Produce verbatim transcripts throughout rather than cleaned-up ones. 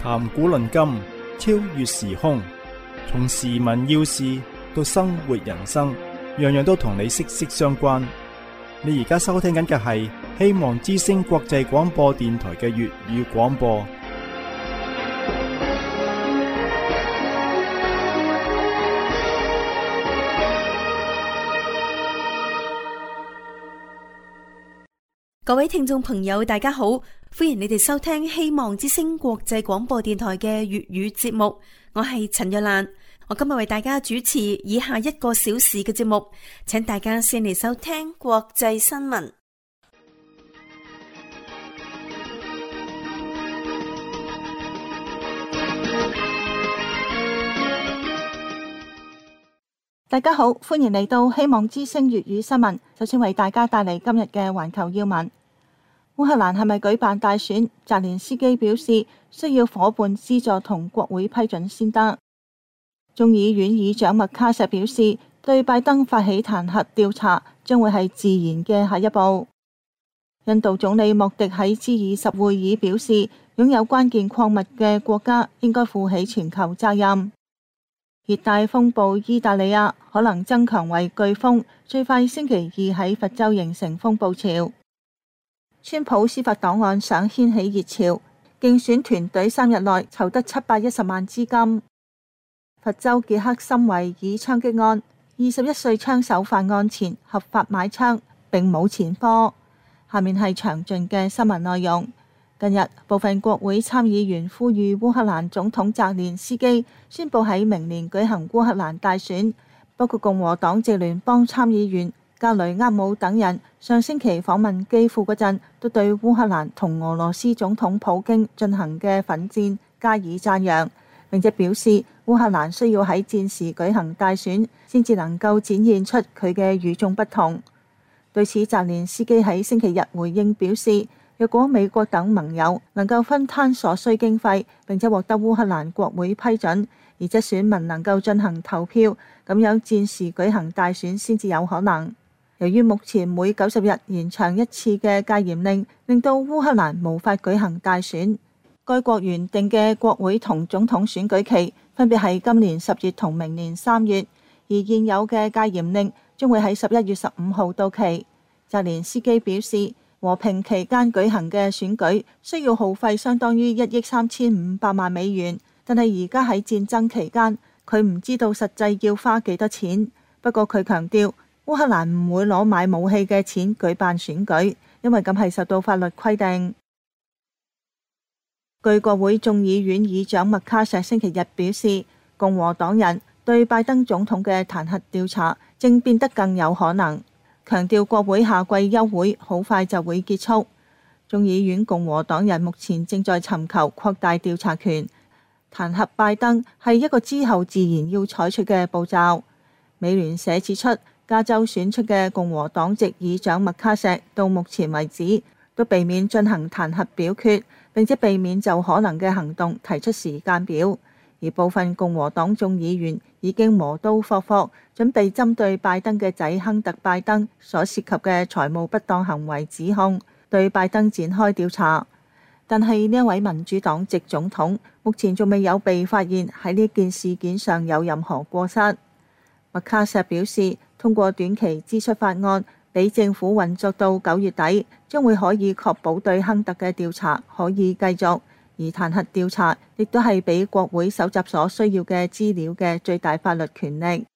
談古論今，超越時空，從時聞要事到生活人生，樣樣都同你息息相關。你而家收聽緊嘅係希望之聲國際廣播電台嘅粵語廣播。 各位聽眾朋友，大家好，歡迎你哋收聽希望之聲國際廣播電台嘅粵語節目。我係陳若蘭，我今日為大家主持以下一個小時嘅節目，請大家先嚟收聽國際新聞。 大家好，歡迎嚟到希望之聲粵語新聞。首先為大家帶嚟今日嘅環球要聞。烏克蘭係咪舉辦大選？澤連斯基表示需要夥伴資助同國會批准先得。眾議院議長麥卡錫表示，對拜登發起彈劾調查將會係自然嘅下一步。印度總理莫迪喺 G 二十會議表示，擁有關鍵礦物嘅國家應該負起全球責任。熱帶風暴伊達利亞可能增強為颶風，最快星期二喺佛州形成風暴潮。川普司法檔案想掀起熱潮，競選團隊三日內籌得七百一十萬資金。佛州傑克森維爾槍擊案，二十一歲槍手犯案前合法買槍，並冇前科。下面係詳盡嘅新聞內容。近日，部分國會參議員呼籲烏克蘭總統澤連斯基宣布喺明年舉行烏克蘭大選，包括共和黨籍聯邦參議員格雷厄姆等人上星期訪問基輔嗰陣，都對烏克蘭同俄羅斯總統普京進行嘅奮戰加以讚揚，並且表示烏克蘭需要喺戰時舉行大選，先至能夠展現出佢嘅與眾不同。對此，澤連斯基喺星期日回應表示，若果美國等盟友能夠分攤所需經費，並且獲得烏克蘭國會批准，而且選民能夠進行投票，咁樣戰時舉行大選先至有可能。由於目前每九十日延長一次嘅戒嚴令，令到烏克蘭無法舉行大選。該國原定嘅國會同總統選舉期分別係今年十月同明年三月，而現有嘅戒嚴令將會喺十一月十五號到期。澤連斯基表示，和平期間舉行嘅選舉需要耗費相當於一億三千五百萬美元，但係而家喺戰爭期間，佢唔知道實際要花幾多錢。不過佢強調，烏克蘭唔會攞買武器嘅錢舉辦選舉，因為咁係受到法律規定。據國會眾議院議長麥卡錫星期日表示，共和黨人對拜登總統嘅彈劾調查正變得更有可能。強調國會夏季休會好快就會結束。眾議院共和黨人目前正在尋求擴大調查權，彈劾拜登係一個之後自然要採取嘅步驟。美聯社指出，加州選出嘅共和黨籍議長麥卡錫到目前為止都避免進行彈劾表決，並且避免就可能嘅行動提出時間表。而部分共和黨眾議員已經磨刀霍霍，準備針對拜登嘅仔亨特拜登所涉及嘅財務不當行為指控，對拜登展開調查。但係呢一位民主黨籍總統目前仲未有被發現喺呢件事件上有任何過失。麥卡錫表示，通過短期支出法案，俾政府運作到九月底，將會可以確保對亨特嘅調查可以繼續。而彈劾調查亦都係俾國會搜集所需要嘅資料嘅最大法律權力。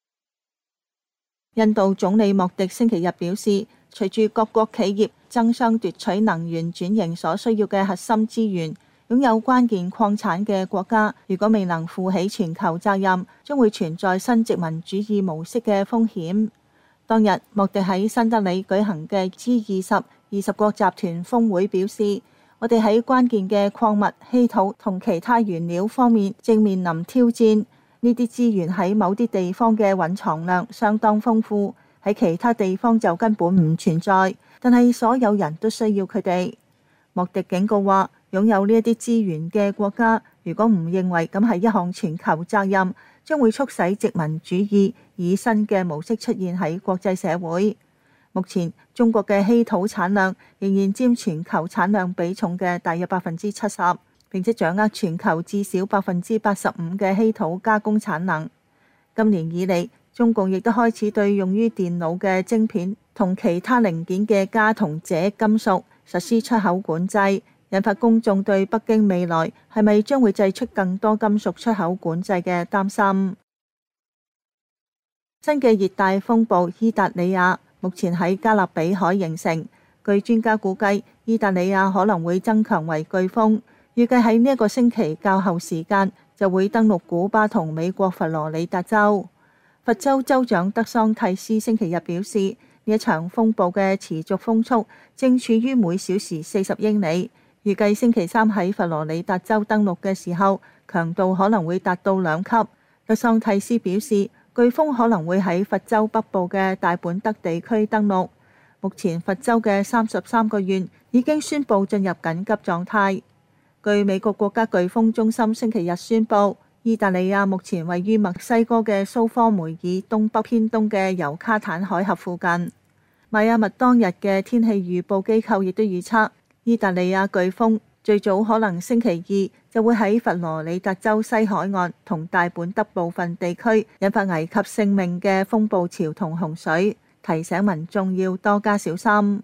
印度總理莫迪星期日表示，隨住各國企業爭相奪取能源轉型所需要嘅核心資源，擁有關鍵礦產嘅國家如果未能負起全球責任，將會存在新殖民主義模式嘅風險。當日，莫迪喺新德里舉行嘅 G 二十二十國集團峰會表示，我哋喺關鍵嘅礦物、稀土同其他原料方面正面臨挑戰。呢啲資源喺某啲地方嘅蘊藏量相當豐富，喺其他地方就根本唔存在。但係所有人都需要佢哋。莫迪警告話，擁有呢一啲資源嘅國家，如果唔認為咁係一項全球責任，將會促使殖民主義以新嘅模式出現喺國際社會。目前中國嘅稀土產量仍然佔全球產量比重嘅大約百分之七十， 並且掌握全球至少百分之八十五嘅稀土加工產能。今年以嚟，中共亦都開始對用於電腦嘅晶片同其他零件嘅鎵同鍺金屬實施出口管制，引發公眾對北京未來係咪將會製出更多金屬出口管制嘅擔心。新嘅熱帶風暴伊達利亞目前喺加勒比海形成，據專家估計，伊達利亞可能會增強為颶風，預計喺呢一個星期較後時間就會登陸古巴同美國佛羅里達州。佛州州長德桑蒂斯星期日表示，呢一場風暴嘅持續風速正處於每小時四十英里，預計星期三喺佛羅里達州登陸嘅時候，強度可能會達到兩級。德桑蒂斯表示，颶風可能會喺佛州北部嘅大本德地區登陸。目前佛州嘅三十三個縣已經宣布進入緊急狀態。據美國國家颶風中心星期日宣布，伊達利亞目前位於墨西哥嘅蘇科梅爾東北偏東嘅尤卡坦海峽附近。邁阿密當日嘅天氣預報機構亦都預測，伊達利亞颶風最早可能星期二就會喺佛羅里達州西海岸同大本德部分地區引發危及性命嘅風暴潮同洪水，提醒民眾要多加小心。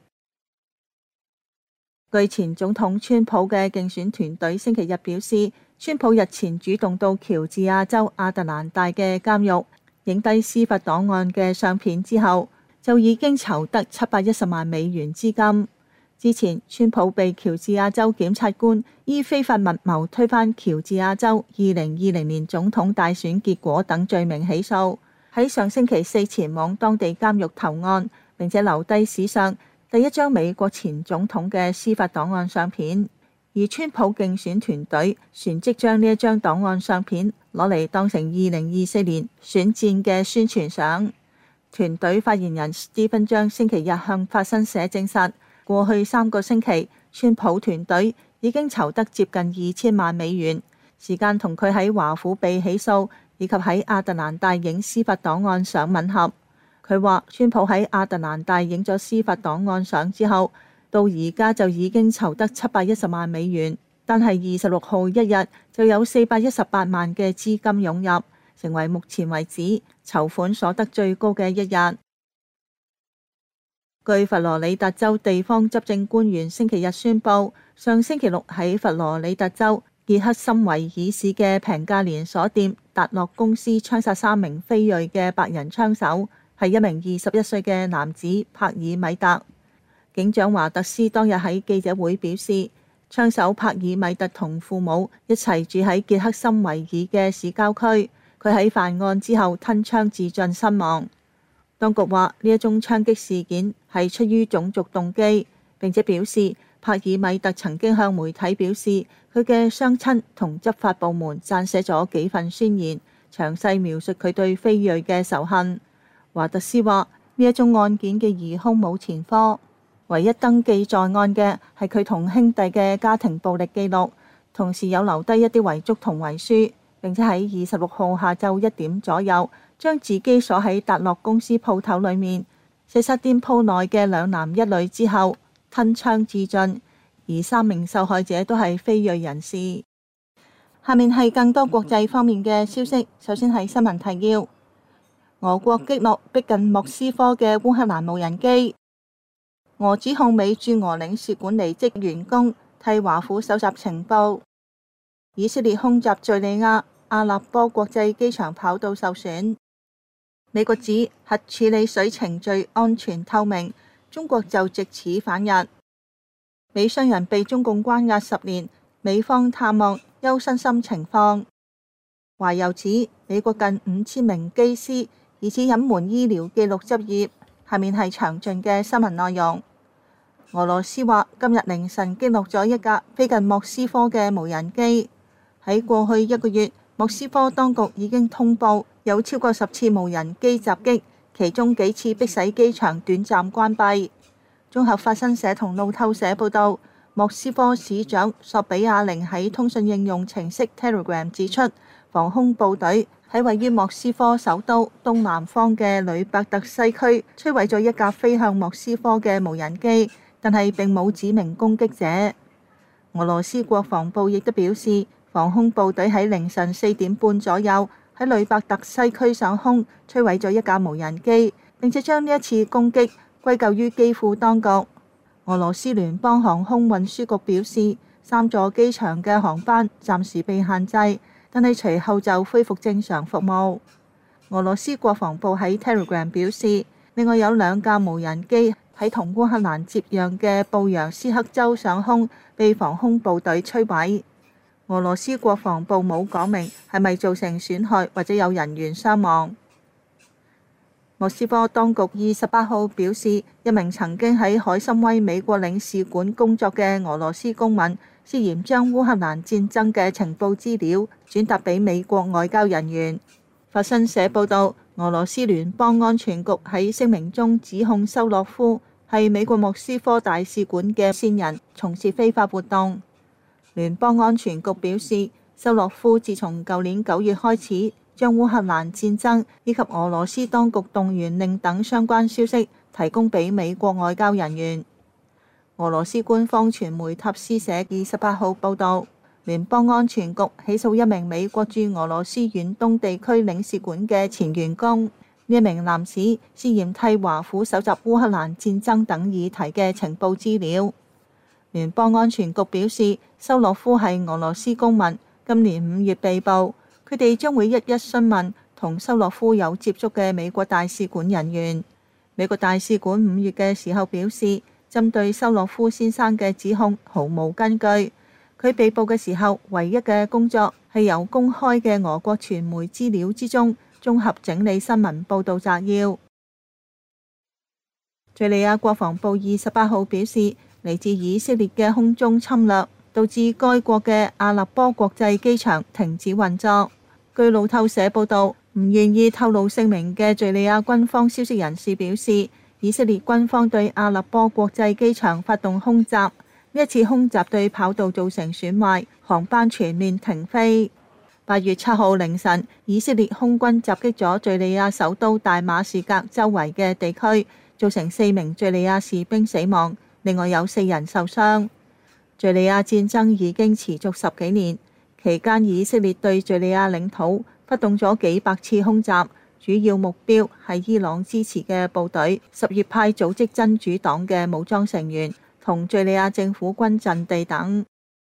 據前總統川普嘅競選團隊星期日表示，川普日前主動到喬治亞州亞特蘭大嘅監獄影低司法檔案嘅相片之後，就已經籌得七百一十萬美元資金。之前，川普被喬治亞州檢察官依非法密謀推翻喬治亞州二零二零年總統大選結果等罪名起訴，喺上星期四前往當地監獄投案，並且留低史上第一張美國前總統嘅司法檔案相片。而川普競選團隊旋即將呢一張檔案相片攞嚟當成二零二四年選戰嘅宣傳相。團隊發言人史蒂芬張星期日向法新社證實，過去三個星期，川普團隊已經籌得接近二千萬美元，時間同佢喺華府被起訴以及喺亞特蘭大影司法檔案相吻合。佢話，川普喺亞特蘭大影咗司法檔案相之後，到而家就已經籌得七百一十萬美元，但係二十六號一日就有四百一十八萬嘅資金湧入，成為目前為止籌款所得最高嘅一日。據佛羅里達州地方執政官員星期日宣布，上星期六喺佛羅里達州傑克森維爾市嘅平價連鎖店達樂公司槍殺三名非裔嘅白人槍手，係一名二十一歲嘅男子帕爾米特。警長華特斯當日喺記者會表示，槍手帕爾米特同父母一齊住喺傑克森維爾嘅市郊區，佢喺犯案之後吞槍自盡身亡。當局話呢一宗槍擊事件係出於種族動機，並且表示帕爾米特曾經向媒體表示，佢嘅雙親同執法部門撰寫咗幾份宣言，詳細描述佢對非裔嘅仇恨。華特斯話呢一宗案件嘅疑兇冇前科，唯一登記在案嘅係佢同兄弟嘅家庭暴力記錄，同時有留低一啲遺囑同遺書，並且喺二十六號下晝一點左右將自己鎖喺達樂公司鋪頭裏面，射殺店鋪內嘅兩男一女之後吞槍自盡，而三名受害者都係非裔人士。下面係更多國際方面嘅消息，首先係新聞提要：俄國擊落逼近莫斯科嘅烏克蘭無人機。俄指控美駐俄領事館離職員工替華府搜集情報。以色列空襲敘利亞阿勒波國際機場跑道受損。美國指核處理水程序安全透明，中國就藉此反日。美商人被中共關押十年，美方探望憂身心情況。華郵指美國近五千名機師疑似隱瞞醫療記錄執業。下面係詳盡嘅新聞內容。俄羅斯話今日凌晨擊落咗一架飛近莫斯科嘅無人機。喺過去一個月，莫斯科當局已經通報有超過十次無人機襲擊，其中幾次迫使機場短暫關閉。綜合法新社同路透社報道，莫斯科市長索比亞寧喺通訊應用程式 Telegram 指出，防空部隊喺位於莫斯科首都東南方嘅呂伯特西區摧毀咗一架飛向莫斯科嘅無人機，但係並冇指明攻擊者。 俄羅斯國防部亦都表示，防空部隊喺凌晨四點半左右喺呂伯特西區上空摧毀咗一架無人機，並且將呢一次攻擊歸咎於基輔當局。俄羅斯聯邦航空運輸局表示，三座機場嘅航班暫時被限制，但係隨後就恢復正常服務。俄羅斯國防部喺 Telegram 表示，另外有兩架無人機喺同烏克蘭接壤嘅布揚斯克州上空被防空部隊摧毀。俄羅斯國防部冇講明係咪造成損害或者有人員傷亡。莫斯科當局二十八號表示，一名曾經喺海參崴美國領事館工作嘅俄羅斯公民涉嫌將烏克蘭戰爭嘅情報資料轉達俾美國外交人員。法新社報導，俄羅斯聯邦安全局喺聲明中指控修洛夫係美國莫斯科大使館嘅線人，從事非法活動。聯邦安全局表示，修洛夫自從舊年九月開始，將烏克蘭戰爭以及俄羅斯當局動員令等相關消息提供俾美國外交人員。俄羅斯官方傳媒塔斯社二十八號報導，聯邦安全局起訴一名美國駐俄羅斯遠東地區領事館嘅前員工，呢一名男子涉嫌替華府搜集烏克蘭戰爭等議題嘅情報資料。聯邦安全局表示，修洛夫係俄羅斯公民，今年五月被捕。佢哋將會一一詢問同修洛夫有接觸嘅美國大使館人員。美國大使館五月嘅時候表示，針對修洛夫先生嘅指控毫無根據。佢被捕嘅時候，唯一嘅工作係由公開嘅俄國傳媒資料之中綜合整理新聞報導摘要。敘利亞國防部二十八號表示，嚟自以色列嘅空中侵略導致該國嘅阿勒波國際機場停止運作。據路透社報導，唔願意透露姓名嘅敘利亞軍方消息人士表示，以色列軍方對阿勒波國際機場發動空襲，呢一次空襲對跑道造成損壞，航班全面停飛。八月七號凌晨，以色列空軍襲擊咗敘利亞首都大馬士革周圍嘅地區，造成四名敘利亞士兵死亡，另外有四人受傷。敘利亞戰爭已經持續十幾年，期間以色列對敘利亞領土發動咗幾百次空襲，主要目標係伊朗支持嘅部隊、什葉派組織真主黨嘅武裝成員同敘利亞政府軍陣地等。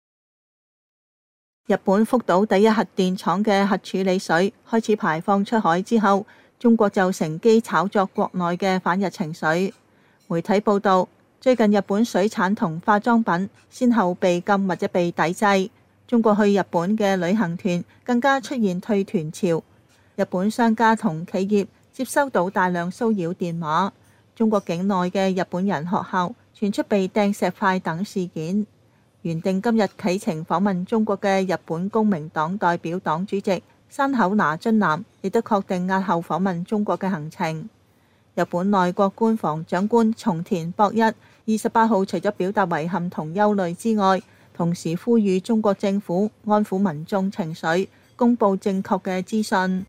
日本福島第一核電廠嘅核處理水開始排放出海之後，中國就乘機炒作國內嘅反日情緒。媒體報道，最近日本水產同化妝品先後被禁或者被抵制，中國去日本嘅旅行團更加出現退團潮。日本商家同企業接收到大量騷擾電話，中國境內嘅日本人學校傳出被掟石塊等事件。原定今日啟程訪問中國嘅日本公明黨代表黨主席山口那津男亦都確定押後訪問中國嘅行程。日本內閣官房長官松田博一二十八號除咗表達遺憾同憂慮之外，同時呼籲中國政府安撫民眾情緒，公佈正確嘅資訊。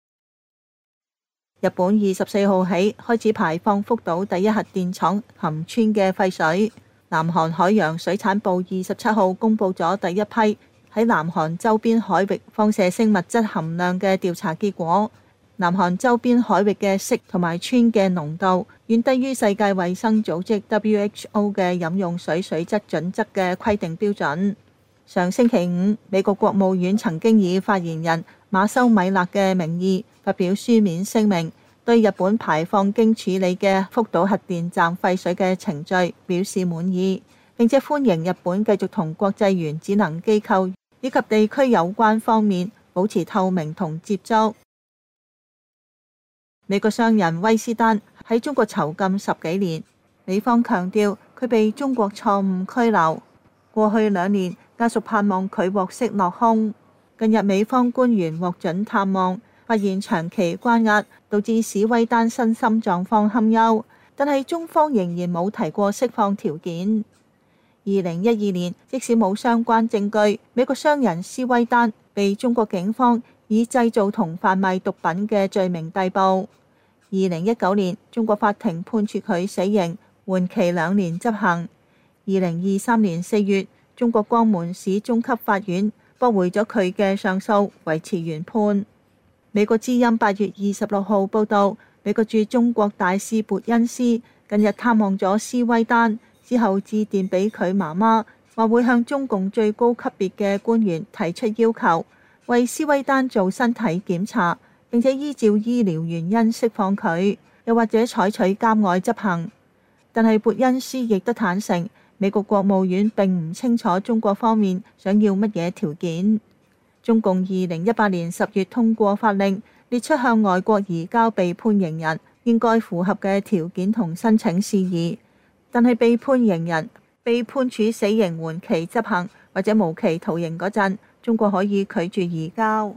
日本二十四號起開始排放福島第一核電廠含氚嘅廢水。南韓海洋水產部二十七號公佈咗第一批喺南韓周邊海域放射性物質含量嘅調查結果。南韓周邊海域嘅氙同埋氚嘅濃度遠低於世界衛生組織 W H O 嘅飲用水水質準則嘅規定標準。上星期五，美國國務院曾經以發言人馬修米勒嘅名義發表書面聲明，對日本排放經處理嘅福島核電站廢水嘅程序表示滿意，並且歡迎日本繼續同國際原子能機構以及地區有關方面保持透明同接觸。美國商人威斯丹喺中國囚禁十幾年，美方強調佢被中國錯誤拘留。過去兩年，家屬盼望佢獲釋落空。近日美方官員獲准探望，發現長期關押導致史威丹身心狀況堪憂，但係中方仍然冇提過釋放條件。二零一二年，即使冇相關證據，美國商人斯威丹被中國警方以製造同販賣毒品嘅罪名逮捕。二零一九年，中國法庭判處佢死刑，緩期兩年執行。二零二三年四月， 中國江門市中級法院駁回咗佢嘅上訴，維持原判。美國之音八月二十六號報道，美國駐中國大使勃恩斯近日探望咗斯威丹之後，致電俾佢媽媽，話會向中共最高級別嘅官員提出要求，為斯威丹做身體檢查，並且依照醫療原因釋放佢，又或者採取監外執行。但係勃恩斯亦都坦承，美國國務院並唔清楚中國方面想要乜嘢條件。中共二零一八年十月通過法令，列出向外國移交被判刑人應該符合嘅條件同申請事宜，但係被判刑人被判處死刑緩期執行或者無期徒刑嗰陣，中國可以拒絕移交。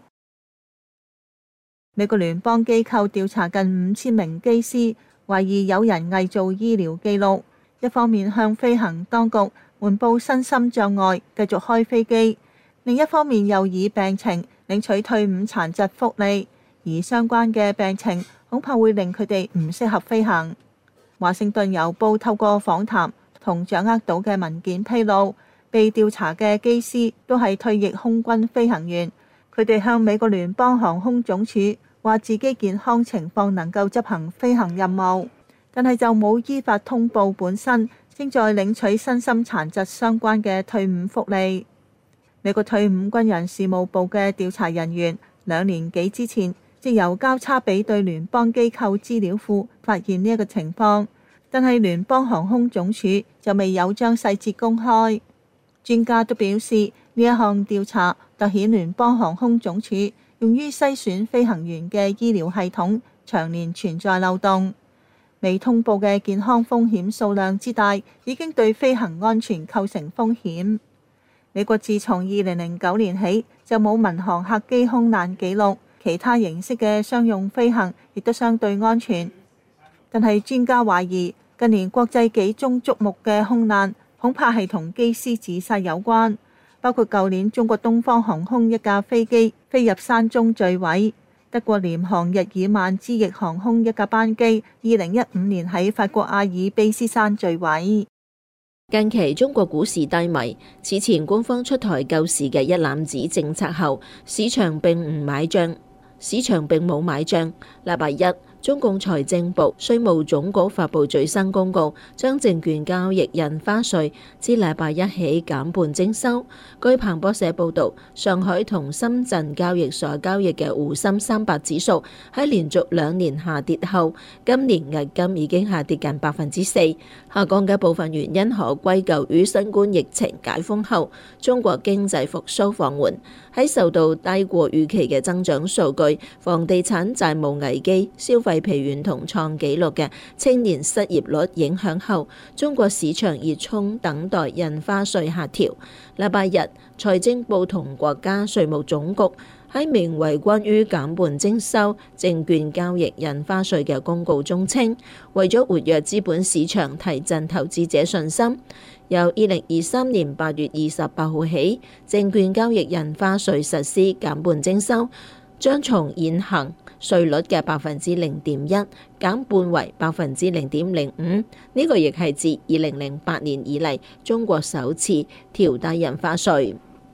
美國聯邦機構調查近五千名機師，懷疑有人偽造醫療記錄，一方面向飛行當局瞞報身心障礙，繼續開飛機，另一方面又以病情領取退伍殘疾福利，而相關嘅病情恐怕會令佢哋唔適合飛行。華盛頓郵報透過訪談同掌握到嘅文件披露，被調查嘅機師都係退役空軍飛行員，佢哋向美國聯邦航空總署話自己健康情況能夠執行飛行任務，但係就冇依法通報本身正在領取身心殘疾相關嘅退伍福利。美國退伍軍人事務部嘅調查人員兩年幾之前，藉由交叉比對聯邦機構資料庫，發現呢一個情況，但係聯邦航空總署就未有將細節公開。專家都表示，呢一項調查凸顯聯邦航空總署用於篩選飛行員嘅醫療系統長年存在漏洞，未通報嘅健康風險數量之大，已經對飛行安全構成風險。美國自從二零零九年起就冇民航客機空難記錄，其他形式嘅商用飛行亦都相對安全。但係專家懷疑，近年國際幾宗矚目嘅空難，恐怕係同機師自殺有關，包括舊年中國東方航空一架飛機飛入山中墜毀，德國廉航日耳曼之翼航空一架班機二零一五年喺法國阿爾卑斯山墜毀。 近期中國股市低迷，此前官方出台救市嘅一攬子政策後，市場並唔買賬，市場並冇買賬。禮拜一，中共財政部、稅務總局發布最新公告，將證券交易印花稅自禮拜一起減半徵收。據彭博社報導，上海同深圳交易所交易嘅滬深三百指數喺連續兩年下跌後，今年迄今已經下跌近百分之四。下降嘅部分原因可歸咎於新冠疫情解封後，中國經濟復甦放緩，喺受到低過預期嘅增長數據、房地產債務危機、消費疲軟同創紀錄嘅青年失業率影響後，中國市場熱衷等待印花稅下調。禮拜日，財政部同國家稅務總局喺名為關於減半徵收證券交易印花稅嘅公告中稱，為咗活躍資本市場、提振投資者信心，由二零二三年八月二十八號起，證券交易印花稅實施減半徵收，將從現行稅率嘅百分之零點一減半為百分之零點零五，呢個亦係自二零零八年以嚟中國首次調低印花稅。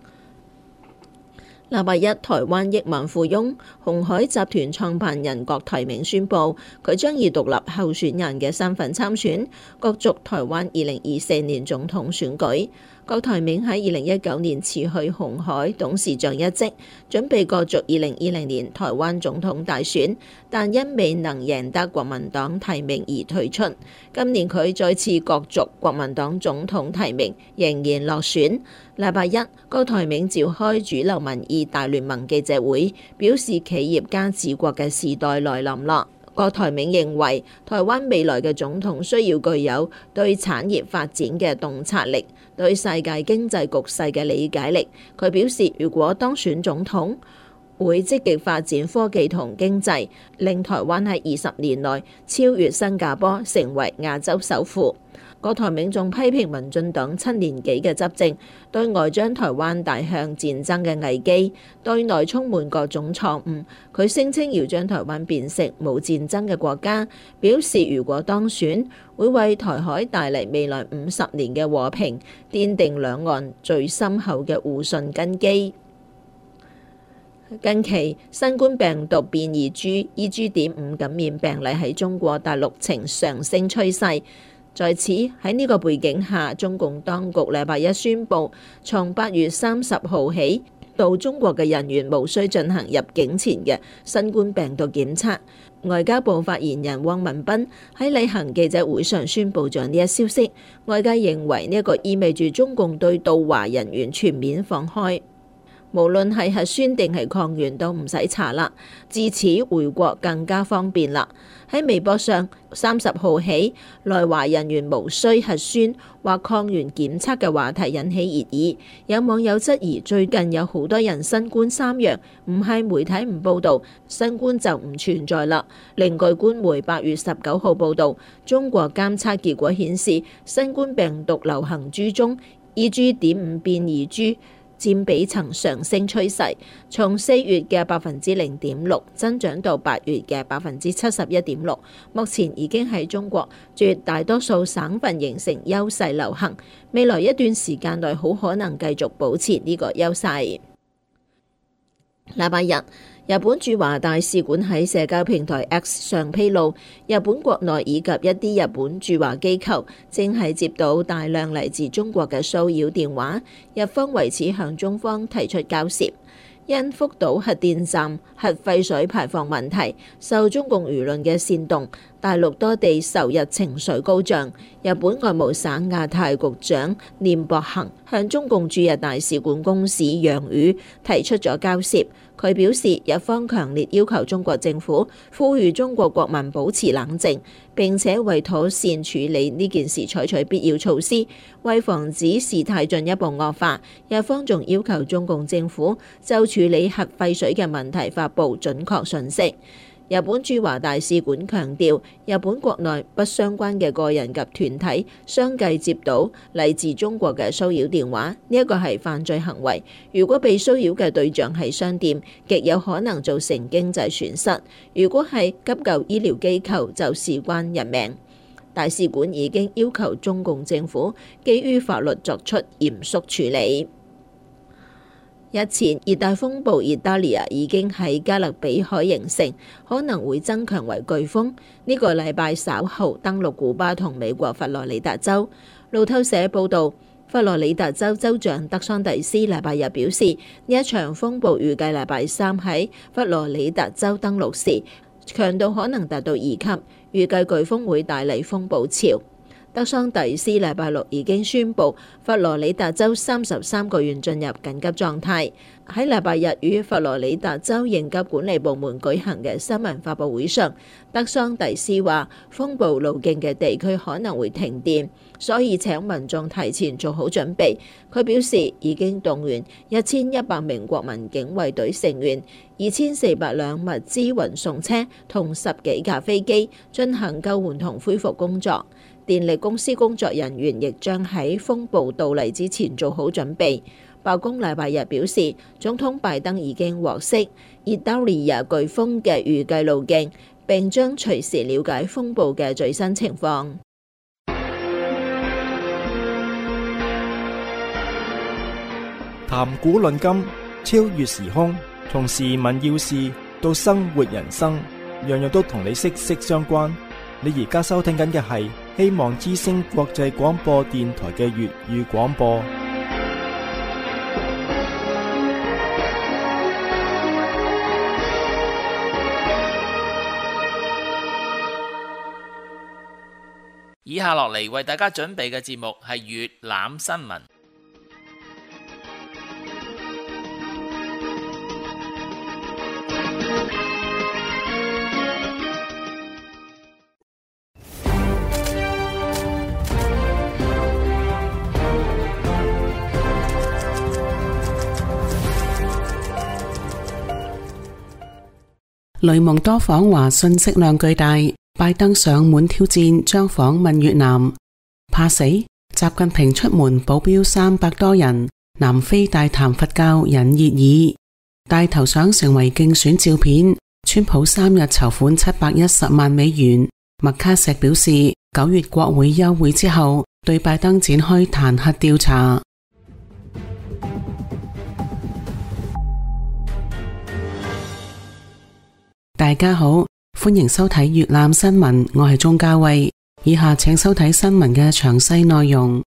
禮拜一，台灣億萬富翁鴻海集團創辦人郭台銘宣布，佢將以獨立候選人嘅身份參選，角逐台灣二零二四年總統選舉。郭台銘喺二零一九年辭去鴻海董事長一職，準備角逐二零二零年台灣總統大選，但因未能贏得國民黨提名而退出。今年佢再次角逐國民黨總統提名，仍然落選。禮拜一，郭台銘召開主流民意大聯盟記者會，表示企業家治國嘅時代來臨啦。郭台銘認為，台灣未來嘅總統需要具有對產業發展嘅洞察力，對世界經濟局勢嘅理解力。佢表示，如果當選總統，會積極發展科技同經濟，令台灣喺二十年內超越新加坡，成為亞洲首富。 郭台銘仲批評民進黨七年幾嘅執政，對外將台灣帶向戰爭嘅危機，對內充滿各種錯誤。佢聲稱要將台灣變成冇戰爭嘅國家，表示如果當選，會為台海帶嚟未來五十年嘅和平，奠定兩岸最深厚嘅互信根基。近期新冠病毒變異株 E G 點五感染病例喺中國大陸呈上升趨勢。在此喺呢個背景下，中共當局禮拜一宣布，從八月三十號起，到中國嘅人員無需進行入境前嘅新冠病毒檢測。外交部發言人汪文斌喺例行記者會上宣布咗呢一消息，外界認為呢一個意味住中共對到華人員全面放開。無論係核酸定係抗原都唔使查啦，自此回國更加方便啦。喺微博上，三十號起來華人員無需核酸或抗原檢測嘅話題引起熱議。有網友質疑最近有好多人新冠三陽，唔係媒體唔報導，新冠就唔存在啦。另據官媒八月十九號報導，中國監測結果顯示，新冠病毒流行株中 E G 點五變異株佔比呈上升趨勢，從四月嘅百分之零點六增長到八月嘅百分之七十一點六，目前已經喺中國絕大多數省份形成優勢流行，未來一段時間內好可能繼續保持呢個優勢。禮拜日，日本駐華大使館喺社交平台 X 上披露，日本國內以及一啲日本駐華機構正係接到大量嚟自中國嘅騷擾電話，日方為此向中方提出交涉。因福島核電站核廢水排放問題受中共輿論嘅煽動，大陸多地仇日情緒高漲。日本外務省亞太局長稔博行向中共駐日大使館公使楊宇提出咗交涉。佢表示，日方強烈要求中國政府呼籲中國國民保持冷靜，並且為妥善處理呢件事採取必要措施。為防止事態進一步惡化，日方仲要求中共政府就處理核廢水嘅問題發布準確訊息。日本駐華大使館強調，日本國內不相關嘅個人及團體相繼接到嚟自中國嘅騷擾電話，呢一個係犯罪行為。如果被騷擾嘅對象係商店，極有可能造成經濟損失；如果係急救醫療機構，就事關人命。大使館已經要求中共政府基於法律作出嚴肅處理。日前，熱帶風暴熱帶利亞已經喺加勒比海形成，可能會增強為颶風。呢個禮拜稍後登陸古巴同美國佛羅里達州。路透社報導，佛羅里達州州長德桑蒂斯禮拜日表示，呢一場風暴預計禮拜三喺佛羅里達州登陸時，強度可能達到二級，預計颶風會帶嚟風暴潮。德桑蒂斯禮拜六已經宣布佛羅里達州三十三個縣進入緊急狀態。喺禮拜日與佛羅里達州應急管理部門舉行嘅新聞發佈會上，德桑蒂斯話風暴路徑嘅地區可能會停電，所以請民眾提前做好準備。佢表示已經動員一千一百名國民警衛隊成員、二千四百輛物資運送車同十幾架飛機進行救援同恢復工作。電力公司工作人員亦將喺風暴到嚟之前做好準備。白宮禮拜日表示，總統拜登已經獲悉熱帶利亞颶風嘅預計路徑，並將隨時了解風暴嘅最新情況。 談古論今，超越時空，從時聞要事到生活人生，樣樣都同你息息相關。你而家收聽緊嘅係希望之聲國際廣播電台嘅粵語廣播。 以下落嚟為大家準備嘅節目係粵覽新聞。 雷蒙多訪華信息量巨大，拜登上門挑戰將訪問越南。 怕死？習近平出門保鏢三百多人，南非大談佛教引熱議，大頭相成為競選照片。川普三日籌款七百一十萬美元。麥卡錫表示，九月國會休會之後，對拜登展開彈劾調查。大家好，歡迎收睇粵覽新聞，我係鍾嘉慧。以下請收睇新聞嘅詳細內容。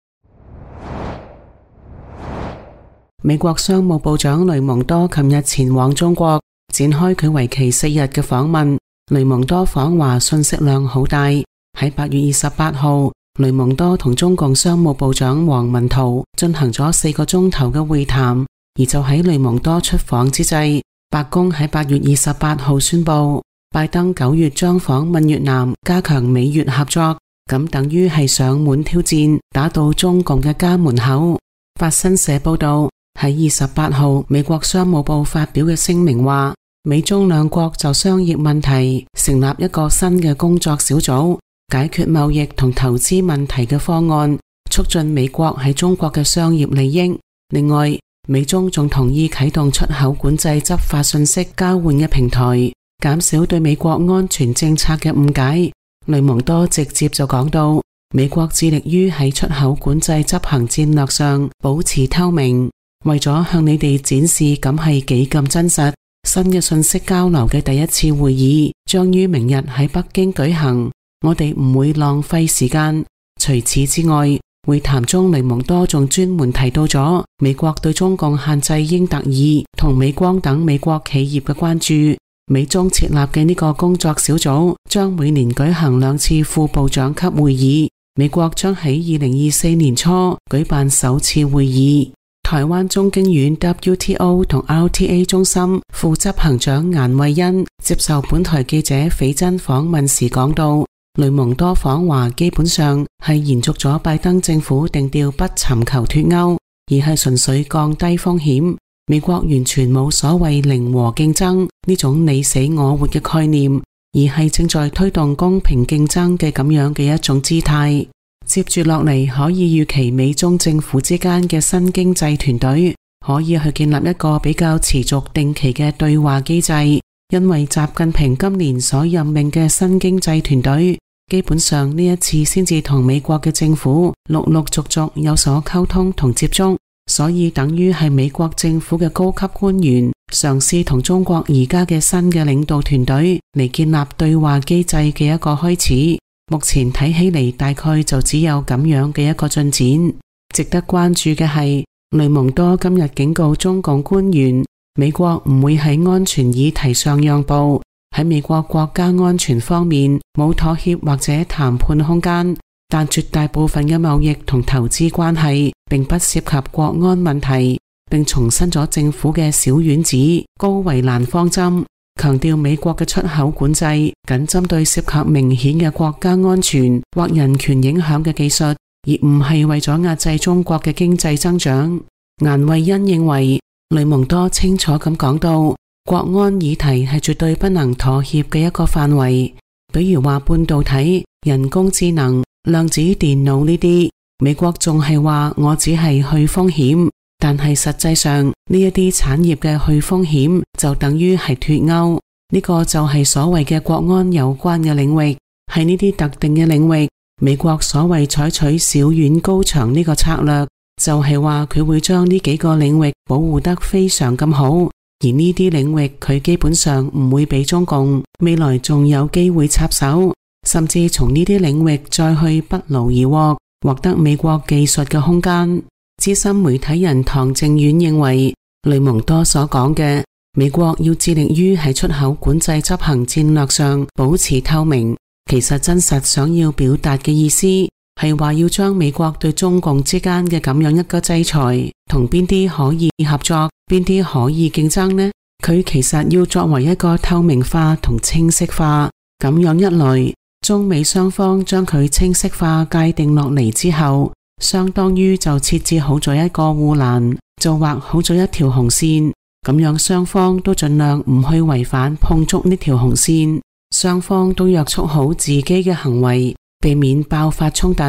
美國商務部長雷蒙多琴日前往中國，展開佢為期四日嘅訪問。雷蒙多訪華信息量好大。喺八月二十八號，雷蒙多同中共商務部長王文濤進行咗四個鐘頭嘅會談。而就喺雷蒙多出訪之際，白宮喺八月二十八號宣布，拜登九月將訪問越南，加強美越合作。咁等於係上門挑戰，打到中共嘅家門口。法新社報道，喺二十八號，美國商務部發表嘅聲明話，美中兩國就商業問題成立一個新嘅工作小組，解決貿易同投資問題嘅方案，促進美國喺中國嘅商業利益。另外，美中仲同意啟動出口管制執法信息交換嘅平台，減少對美國安全政策嘅誤解。雷蒙多直接就講到，美國致力於喺出口管制執行戰略上保持透明，為咗向你哋展示咁係幾咁真實。新嘅信息交流嘅第一次會議將於明日喺北京舉行，我哋唔會浪費時間。除此之外，會談中雷蒙多仲專門提到咗美國對中共限制英特爾同美光等美國企業嘅關注。美中設立嘅呢個工作小組將每年舉行兩次副部長級會議，美國將喺二零二四年初舉辦首次會議。台灣中經院 W T O 同 R T A 中心副執行長顏慧欣接受本台記者斐真訪問時講到，雷蒙多訪華基本上係延續咗拜登政府定調不尋求脫歐，而係純粹降低風險。美國完全冇所謂零和競爭呢種你死我活嘅概念，而係正在推動公平競爭嘅咁樣嘅一種姿態。接住落嚟，可以預期美中政府之間嘅新經濟團隊可以去建立一個比較持續定期嘅對話機制，因為習近平今年所任命嘅新經濟團隊基本上呢一次先至同美國嘅政府陸陸續續有所溝通同接觸，所以等於係美國政府嘅高級官員嘗試同中國而家嘅新嘅領導團隊嚟建立對話機制嘅一個開始。目前睇起嚟大概就只有咁樣嘅一個進展。值得關注嘅係，雷蒙多今日警告中共官員，美國唔會喺安全議題上讓步，喺美國國家安全方面冇妥協或者談判空間，但絕大部分嘅貿易同投資關係並不涉及國安問題，並重申咗政府嘅小丸子高圍欄方針，強調美國嘅出口管制僅針對涉及明顯嘅國家安全或人權影響嘅技術，而唔係為咗壓制中國嘅經濟增長。顏慧欣認為，雷蒙多清楚咁講到，國安議題係絕對不能妥協嘅一個範圍，比如話半導體、人工智能、量子電腦呢啲，美國仲係話我只係去風險。但係實際上呢一啲產業嘅去風險就等於係脫歐，呢個就係所謂嘅國安有關嘅領域。喺呢啲特定嘅領域，美國所謂採取小院高牆呢個策略，就係話佢會將呢幾個領域保護得非常咁好，而呢啲領域佢基本上唔會俾中共未來仲有機會插手，甚至從呢啲領域再去不勞而獲，獲得美國技術嘅空間。資深媒體人唐正遠認為，雷蒙多所講嘅美國要致力於喺出口管制執行戰略上保持透明，其實真實想要表達嘅意思係話要將美國對中共之間嘅咁樣一個制裁同邊啲可以合作，邊啲可以競爭呢？佢其實要作為一個透明化同清晰化，咁樣一來，中美雙方將佢清晰化界定落嚟之後，相當於就設置好咗一個護欄，就畫好咗一條紅線，咁樣雙方都盡量唔去違反碰觸呢條紅線，雙方都約束好自己嘅行為，避免爆發衝突。這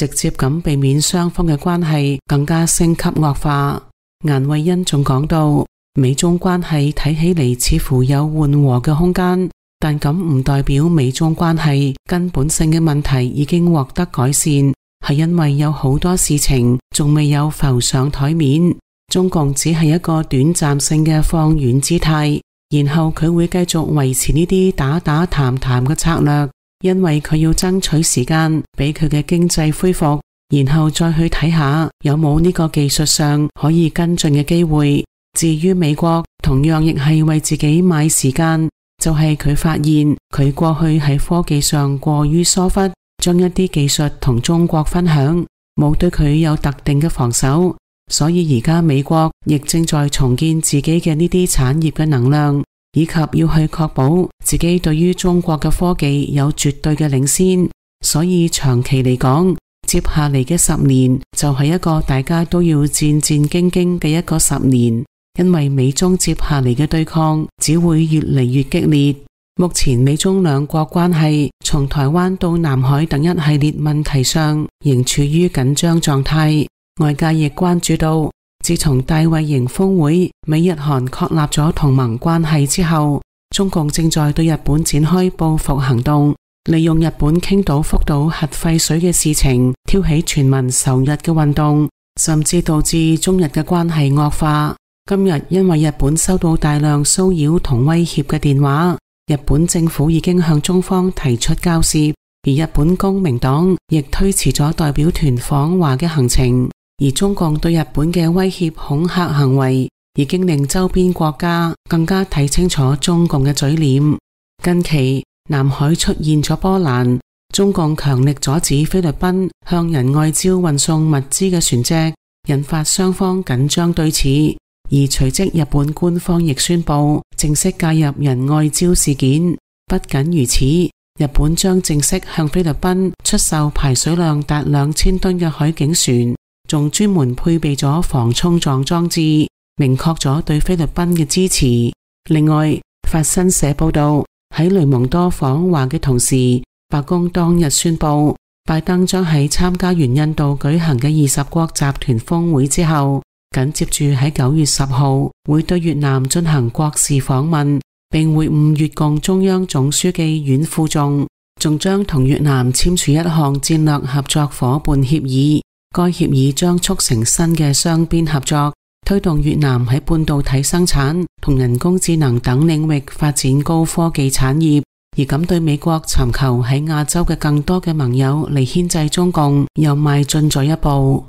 直接咁避免雙方嘅關係更加升級惡化。顏慧欣仲講到，美中關係睇起嚟似乎有緩和嘅空間，但咁唔代表美中關係根本性嘅問題已經獲得改善，係因為有好多事情仲未有浮上台面。中共只係一個短暫性嘅放軟姿態，然後佢會繼續維持呢啲打打談談嘅策略，因為佢要爭取時間俾佢嘅經濟恢復，然後再去睇下有冇呢個技術上可以跟進嘅機會。至於美國，同樣亦係為自己買時間，就係佢發現佢過去喺科技上過於疏忽，將一啲技術同中國分享，冇對佢有特定嘅防守。所以而家美國亦正在重建自己嘅呢啲產業嘅能量，以及要去確保自己對於中國嘅科技有絕對嘅領先。所以長期嚟講，接下嚟嘅十年就係一個大家都要戰戰兢兢嘅一個十年，因為美中接下嚟嘅對抗只會越嚟越激烈。目前美中兩國關係從台灣到南海等一系列問題上仍處於緊張狀態。外界亦關注到，自從大衛營峰會美日韓確立咗同盟關係之後，中共正在對日本展開報復行動，利用日本傾倒福島核廢水嘅事情挑起全民仇日嘅運動，甚至導致中日嘅關係惡化。今日因為日本收到大量騷擾同威脅嘅電話，日本政府已經向中方提出交涉，而日本公明黨亦推遲咗代表團訪華嘅行程。而中共對日本嘅威脅恐嚇行為已經令周邊國家更加睇清楚中共嘅嘴臉。近期南海出現咗波瀾，中共強力阻止菲律賓向仁愛礁運送物資嘅船隻，引發雙方緊張對峙。而隨即日本官方亦宣布正式介入仁愛礁事件。不僅如此，日本將正式向菲律賓出售排水量達兩千噸嘅海警船，仲專門配備咗防衝撞裝置，明確咗對菲律賓嘅支持。另外，法新社報道，喺雷蒙多訪華嘅同時，白宮當日宣布，拜登將喺參加完印度舉行嘅二十國集團峰會之後，緊接住喺九月十號會對越南進行國事訪問，並會晤越共中央總書記阮富仲，仲將同越南簽署一項戰略合作夥伴協議。該協議將促成新嘅雙邊合作，推動越南喺半導體生產同人工智能等領域發展高科技產業，而咁對美國尋求喺亞洲嘅更多嘅盟友嚟牽制中共又邁進咗一步。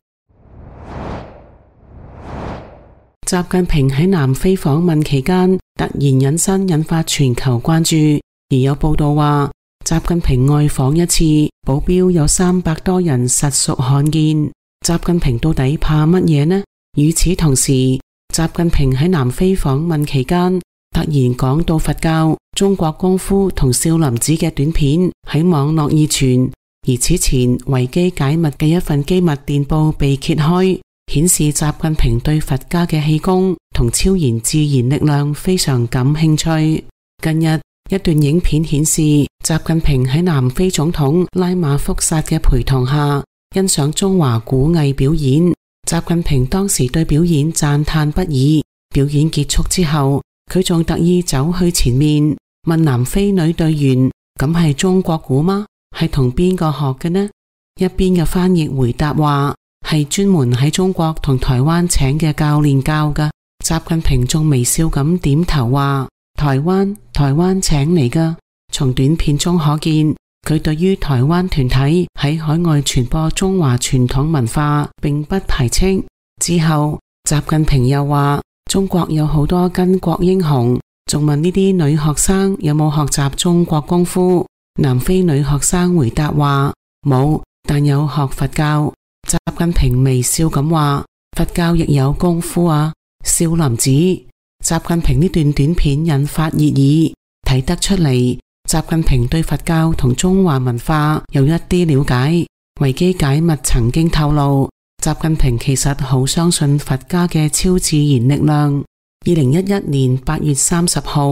習近平喺南非訪問期間突然隱身，引發全球關注，而有報道話，習近平外訪一次，保鏢有三百多人，實屬罕見。習近平到底怕乜嘢呢？與此同時，習近平喺南非訪問期間，突然講到佛教、中國功夫同少林寺嘅短片喺網絡易傳，而此前維基解密嘅一份機密電報被揭開，顯示習近平對佛家嘅氣功同超然自然力量非常感興趣。近日，一段影片顯示，習近平喺南非總統拉馬福薩嘅陪同下，欣賞中華古藝表演。習近平當時對表演讚嘆不已。表演結束之後，佢仲特意走去前面問南非女隊員：咁係中國鼓嗎？係同邊個學嘅呢？一邊嘅翻譯回答話：係專門喺中國同台灣請嘅教練教㗎。習近平仲微笑咁點頭話：台灣，台灣請嚟㗎。從短片中可見，佢對於台灣團體喺海外傳播中華傳統文化並不排斥。之後，習近平又話：中國有好多巾幗英雄，仲問呢啲女學生有冇學習中國功夫。南非女學生回答話：冇，但有學佛教。習近平微笑咁話：佛教亦有功夫啊，少林寺。習近平呢段短片引發熱議，睇得出嚟，習近平對佛教同中華文化有一啲了解。維基解密曾經透露，習近平其實好相信佛家嘅超自然力量。二零一一年八月三十號，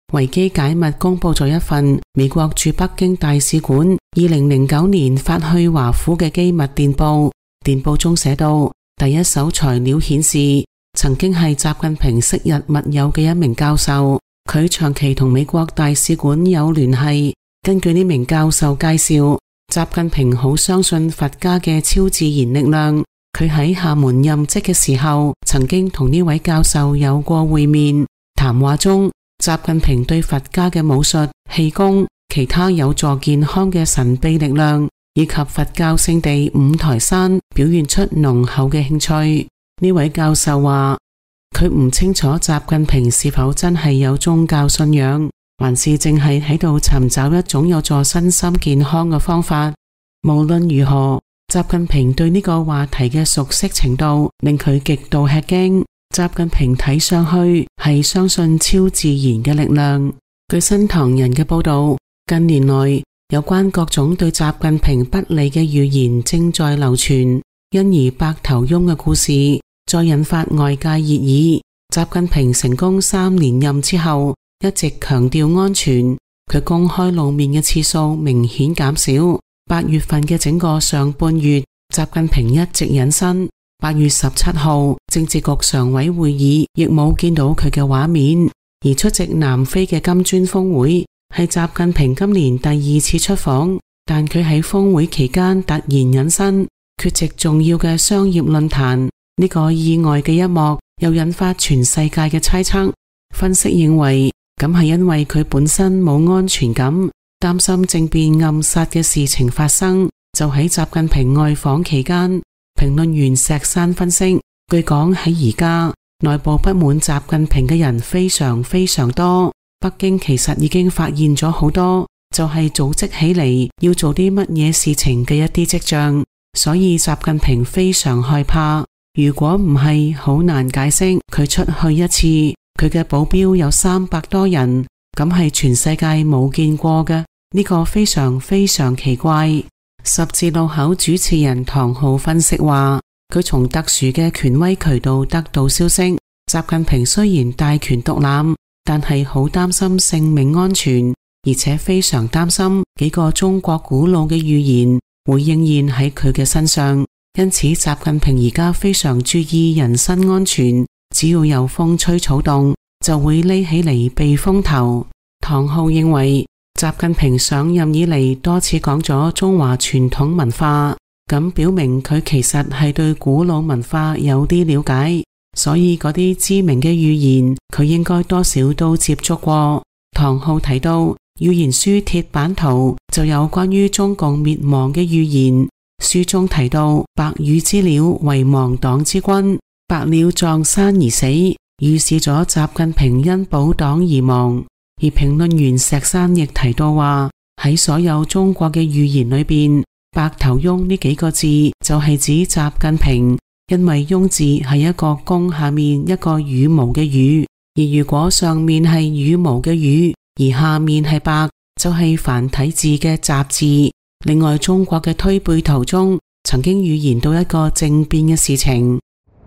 維基解密公布咗一份美國駐北京大使館二零零九年發去華府嘅機密電報。電報中寫到，第一手材料顯示，曾經係習近平昔日密友嘅一名教授，佢長期同美國大使館有聯繫。根據呢名教授介紹，習近平好相信佛家嘅超自然力量。佢喺廈門任職嘅時候，曾經同呢位教授有過會面。談話中，習近平對佛家嘅武術、氣功、其他有助健康嘅神秘力量，以及佛教聖地五台山表現出濃厚嘅興趣。呢位教授話，佢唔清楚習近平是否真係有宗教信仰，還是淨係喺度尋找一種有助身心健康嘅方法。無論如何，習近平對呢個話題嘅熟悉程度令佢極度吃驚。習近平睇上去係相信超自然嘅力量。據新唐人嘅報道，近年來有關各種對習近平不利嘅預言正在流傳，因而白頭翁嘅故事再引發外界熱議。習近平成功三連任之後，一直強調安全，佢公開露面嘅次數明顯減少。八月份嘅整個上半月，習近平一直隱身。八月十七號，政治局常委會議亦冇見到佢嘅畫面。而出席南非嘅金磚峰會係習近平今年第二次出訪，但佢喺峰會期間突然隱身，缺席重要嘅商業論壇。呢個意外嘅一幕又引發全世界嘅猜測。分析認為，咁係因為佢本身冇安全感，擔心政變暗殺嘅事情發生。就喺習近平外訪期間，評論員石山分析，據講喺而家內部不滿習近平嘅人非常非常多。北京其實已經發現咗好多，就係組織起嚟要做啲乜嘢事情嘅一啲跡象，所以習近平非常害怕。如果唔係，好難解釋佢出去一次，佢嘅保鏢有三百多人，咁係全世界冇見過嘅，呢個非常非常奇怪。十字路口主持人唐浩分析話，佢從特殊嘅權威渠道得到消息，習近平雖然大權獨攬，但係好擔心性命安全，而且非常擔心幾個中國古老嘅預言會應驗喺佢嘅身上。因此習近平而家非常注意人身安全，只要有風吹草動就會匿起嚟避風頭。唐浩認為，習近平上任以嚟多次講咗中華傳統文化，咁表明佢其實係對古老文化有啲了解，所以嗰啲知名嘅預言佢應該多少都接觸過。唐浩提到預言書鐵板圖就有關於中共滅亡嘅預言，書中提到白羽之鳥為亡黨之君，白鳥撞山而死，預示咗習近平因保黨而亡。而評論員石山亦提到話，喺所有中國嘅預言裏邊，白頭翁呢幾個字就係指習近平，因為翁字係一個弓下面一個羽毛嘅羽，而如果上面係羽毛嘅羽，而下面係白，就係繁體字嘅習字。另外，中國嘅推背圖中曾經預言到一個政變嘅事情。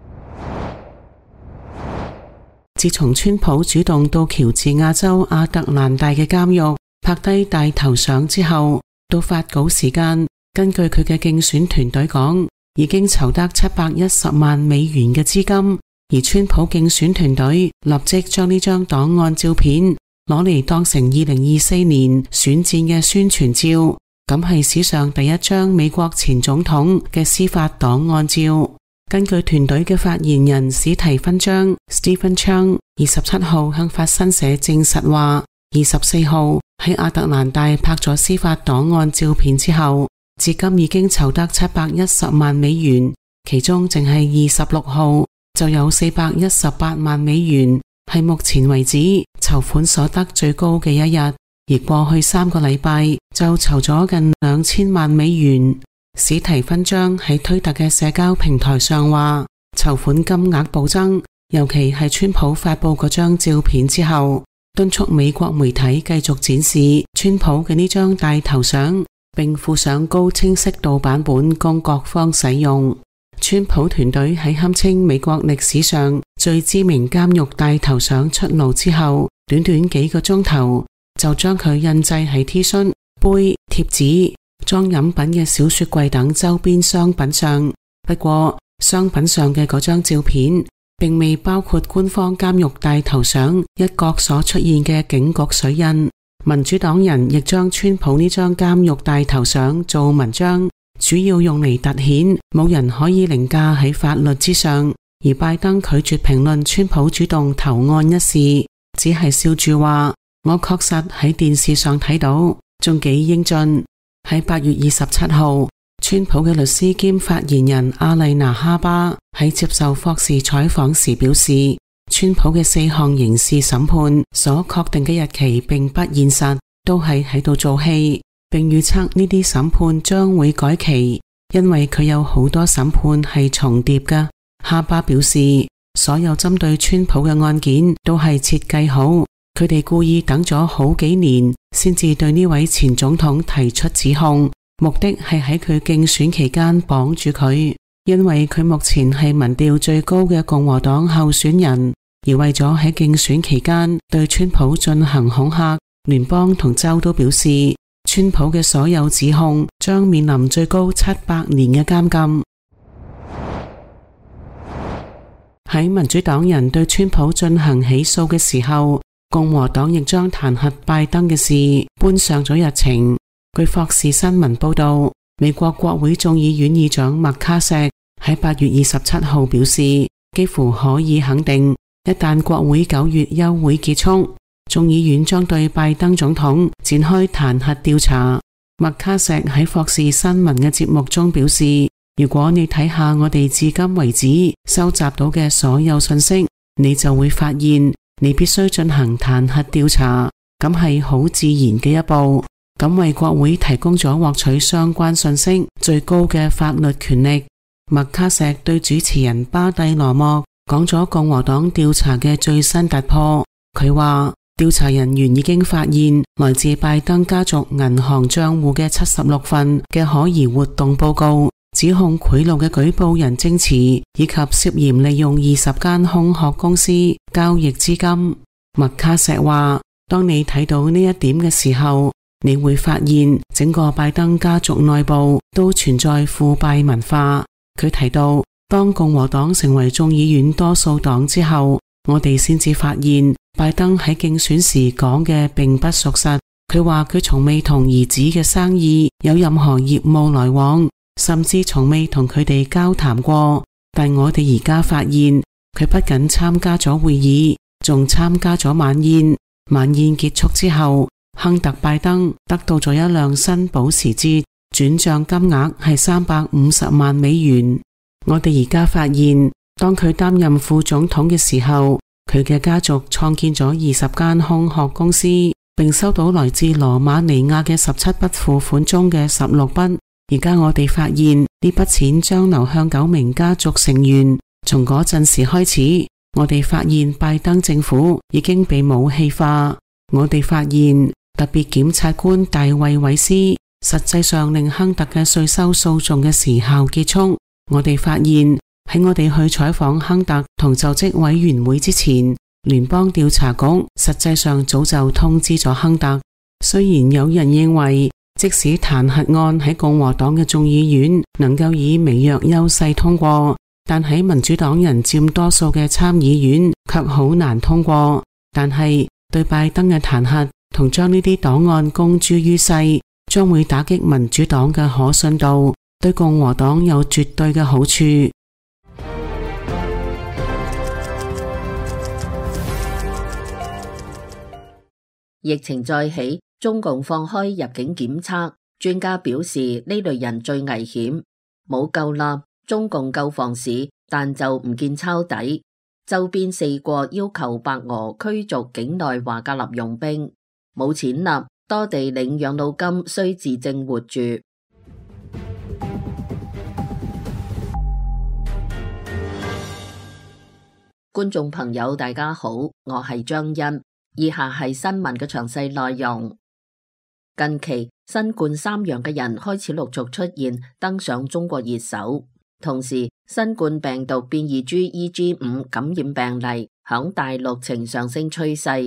自從川普主動到喬治亞州亞特蘭大嘅監獄拍低大頭相之後，到發稿時間，根據佢嘅競選團隊講，已經籌得七百一十萬美元嘅資金，而川普競選團隊立即將呢張檔案照片攞嚟當成二零二四年選戰嘅宣傳照，咁係史上第一張美國前總統嘅司法檔案照。根據團隊嘅發言人史提芬張 Stephen Chang 二十七號向法新社證實話，二十四號喺亞特蘭大拍咗司法檔案照片之後，至今已經籌得七百一十萬美元，其中淨係二十六號就有四百一十八萬美元，係目前為止籌款所得最高嘅一日。而過去三個禮拜就籌咗近兩千萬美元。史提芬張喺推特嘅社交平台上話，籌款金額暴增，尤其係川普發佈嗰張照片之後，敦促美國媒體繼續展示川普嘅呢張大頭相，並附上高清晰度版本供各方使用。川普團隊喺堪稱美國歷史上最知名監獄大頭相出爐之後， 短短幾個鐘頭就將佢印製喺 T 恤、杯、貼紙、裝飲品嘅小雪櫃等周邊商品上。不過商品上嘅嗰張照片並未包括官方監獄大頭相一角所出現嘅警局水印。民主黨人亦將川普呢張監獄大頭相做文章，主要用嚟凸顯冇人可以凌駕喺法律之上。而拜登拒絕評論川普主動投案一事，只係笑住話：我確實喺電視上睇到，仲幾英俊。喺八月二十七號，川普嘅律師兼發言人阿麗娜哈巴喺接受霍士採訪時表示，川普嘅四項刑事審判所確定嘅日期並不現實，都係喺度做戲，並預測呢啲審判將會改期，因為佢有好多審判係重疊㗎。哈巴表示，所有針對川普嘅案件都係設計好，佢哋故意等咗好幾年先至對呢位前總統提出指控，目的係喺佢競選期間綁住佢，因為佢目前係民調最高嘅共和黨候選人，而為咗喺競選期間對川普進行恐嚇，聯邦同州都表示，川普嘅所有指控將面臨最高七百年嘅監禁。喺民主黨人對川普進行起訴嘅時候，共和黨亦將彈劾拜登嘅事搬上咗日程。據霍士新聞報道，美國國會眾議院議長麥卡錫喺八月二十七號表示，幾乎可以肯定，一旦國會九月休會結束，眾議院將對拜登總統展開彈劾調查。麥卡錫喺霍士新聞嘅節目中表示，如果你睇下我哋至今為止收集到嘅所有信息，你就會發現你必須進行彈劾調查，咁係好自然嘅一步，咁為國會提供咗獲取相關信息最高嘅法律權力。麥卡錫對主持人巴蒂羅莫講咗共和黨調查嘅最新突破，佢話調查人員已經發現來自拜登家族銀行賬戶嘅七十六份嘅可疑活動報告，指控賄賂嘅舉報人證詞，以及涉嫌利用二十間空殼公司交易資金。麥卡錫話，當你睇到呢一點嘅時候，你會發現整個拜登家族內部都存在腐敗文化。佢提到，當共和黨成為眾議院多數黨之後，我哋先至發現拜登喺競選時講嘅並不屬實。佢話佢從未同兒子嘅生意有任何業務來往，甚至從未同佢哋交談過，但我哋而家發現佢不僅參加咗會議，仲參加咗晚宴。晚宴結束之後，亨特拜登得到咗一輛新保時捷，轉賬金額係三百五十萬美元。我哋而家發現，當佢擔任副總統嘅時候，佢嘅家族創建咗二十間空殼公司，並收到來自羅馬尼亞嘅十七筆付款中嘅十六筆。而家我哋發現呢筆錢將流向九名家族成員。從嗰陣時開始，我哋發現拜登政府已經被武器化。我哋發現特別檢察官大衛韋斯實際上令亨特嘅稅收訴訟嘅時效結束。我哋發現喺我哋去採訪亨特同就職委員會之前，聯邦調查局實際上早就通知咗亨特。雖然有人認為即使彈劾案喺共和黨嘅眾議院能夠以微弱優勢通過，但喺民主黨人佔多數嘅參議院卻好難通過。但係對拜登嘅彈劾同將呢啲檔案公諸於世，將會打擊民主黨嘅可信度，對共和黨有絕對嘅好處。 疫情再起，中共放開入境檢測，專家表示呢類人最危險，冇夠立，中共夠放肆，但就唔見抄底。周邊四國要求白俄驅逐境內華格納傭兵，冇錢立，多地領養老金需自證活住。觀眾朋友大家好，我係張欣。以下係新聞嘅詳細內容。近期新冠三陽嘅人開始陸續出現，登上中國熱搜。同時，新冠病毒變異株 E G 五感染病例響大陸呈上升趨勢。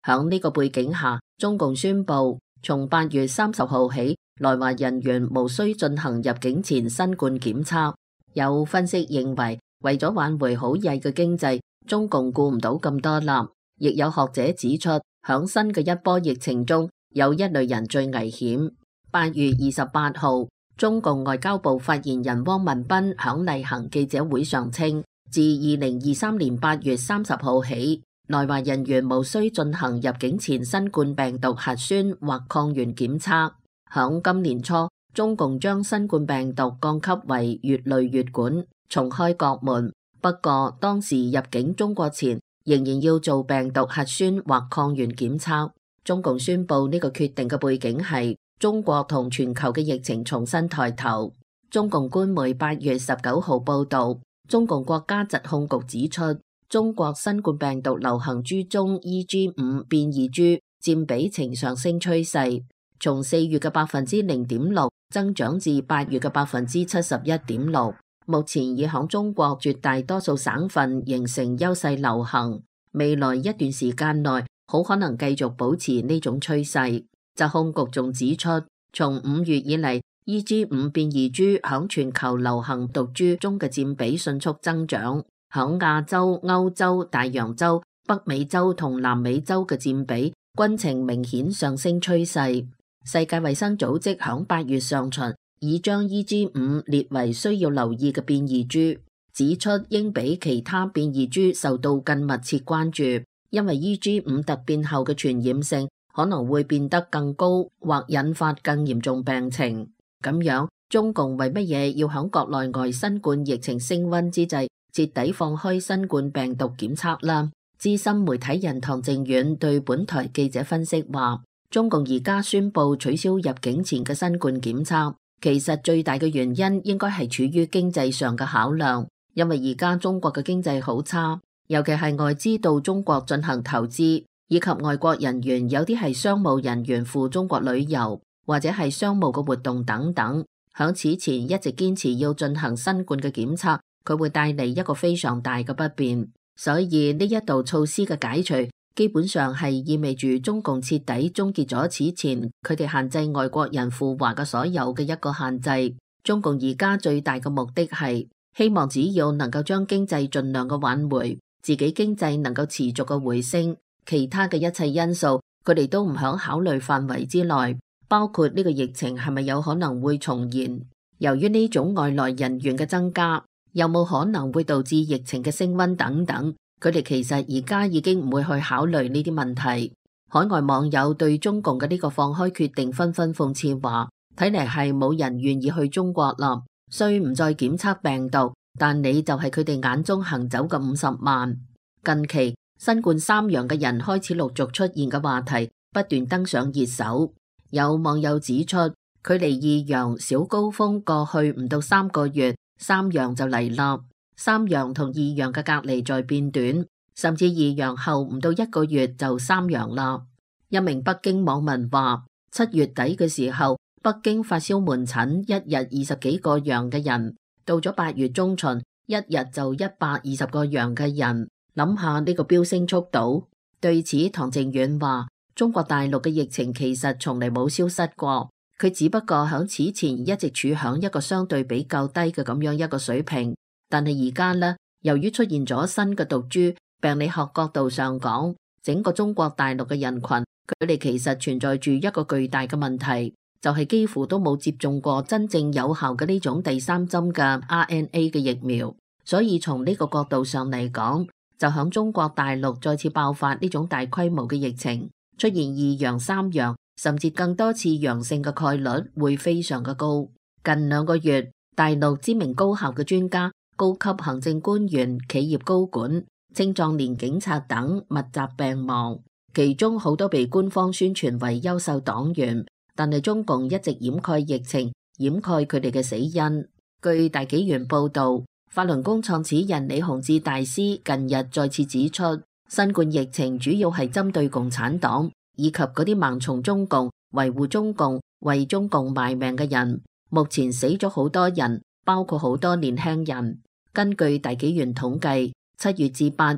響呢個背景下，中共宣布從八月三十號起，來華人員無需進行入境前新冠檢測。有分析認為，為咗挽回好曳嘅經濟，中共顧唔到咁多啦。亦有學者指出，響新嘅一波疫情中，有一類人最危險。八月二十八號，中共外交部發言人汪文斌響例行記者會上稱，自二零二三年八月三十號起，來華人員無需進行入境前新冠病毒核酸或抗原檢測。響今年初，中共將新冠病毒降級為乙類乙管，重開國門。不過當時入境中國前，仍然要做病毒核酸或抗原檢測。中共宣布呢個決定嘅背景係中國同全球嘅疫情重新抬頭。中共官媒八月十九號報道，中共國家疾控局指出，中國新冠病毒流行株中 E G 五 變異株佔比呈上升趨勢，從四月嘅百分之零點六增長至八月嘅百分之七十一點六。目前已響中國絕大多數省份形成優勢流行，未來一段時間內好可能繼續保持呢種趨勢。疾控局仲指出，從五月以嚟 E G 五 變異株響全球流行毒株中嘅佔比迅速增長，響亞洲、歐洲、大洋洲、北美洲同南美洲嘅佔比均呈明顯上升趨勢。世界衛生組織響八月上旬已將 E G 五 列為需要留意嘅變異株，指出應比其他變異株受到更密切關注，因為 E G 五 突變後嘅傳染性可能會變得更高，或引發更嚴重病情。咁樣，中共為乜嘢要響國內外新冠疫情升溫之際，徹底放開新冠病毒檢測啦？資深媒體人唐靖遠對本台記者分析話，中共而家宣布取消入境前嘅新冠檢測，其實最大嘅原因應該係處於經濟上嘅考量，因為而家中國嘅經濟好差，尤其係外資到中國進行投資，以及外國人員有啲係商務人員赴中國旅遊，或者係商務嘅活動等等。響此前一直堅持要進行新冠嘅檢測，佢會帶嚟一個非常大嘅不便，所以呢一道措施嘅解除，基本上係意味住中共徹底終結咗此前佢哋限制外國人赴華嘅所有嘅一個限制。中共而家最大嘅目的係希望只要能夠將經濟盡量嘅挽回，自己經濟能夠持續嘅回升，其他嘅一切因素佢哋都唔響考慮範圍之內，包括呢個疫情係咪有可能會重現，由於呢種外來人員嘅增加，有冇可能會導致疫情嘅升溫等等。佢哋其實而家已經唔會去考慮呢啲問題。海外網友對中共嘅呢個放開決定紛紛諷刺話，睇嚟係冇人願意去中國啦。雖唔再檢測病毒，但你就係佢哋眼中行走嘅五十萬。近期新冠三陽嘅人開始陸續出現嘅話題不斷登上熱搜。有網友指出，距離二陽小高峰過去唔到三個月，三陽就嚟啦。三陽同二陽嘅隔離在變短，甚至二陽後唔到一個月就三陽啦。一名北京網民話，七月底嘅時候，北京發燒門診一日二十幾個陽嘅人，到咗八月中旬，一日就一百二十個陽嘅人。諗下呢個飆升速度。對此，唐靖遠話，中國大陸嘅疫情其實從嚟冇消失過，佢只不過響此前一直處響一個相對比較低嘅咁樣一個水平。但係而家呢，由於出現咗新嘅毒株，病理學角度上講，整個中國大陸嘅人群，佢哋其實存在住一個巨大嘅問題，就係幾乎都冇接種過真正有效嘅呢種第三針嘅 R N A 嘅疫苗。所以從呢個角度上嚟講，就響中國大陸再次爆發呢種大規模嘅疫情，出現二陽、三陽，甚至更多次陽性嘅概率會非常嘅高。近兩個月，大陸知名高校嘅專家、高級行政官員、企業高管、青壯年警察等密集病亡，其中好多被官方宣傳為優秀黨員，但係中共一直掩蓋疫情，掩蓋佢哋嘅死因。據大紀元報道，法輪功創始人李洪志大師近日再次指出，新冠疫情主要係針對共產黨以及嗰啲盲從中共、維護中共、為中共賣命嘅人。目前死咗好多人，包括好多年輕人。根據大紀元統計，七月至八月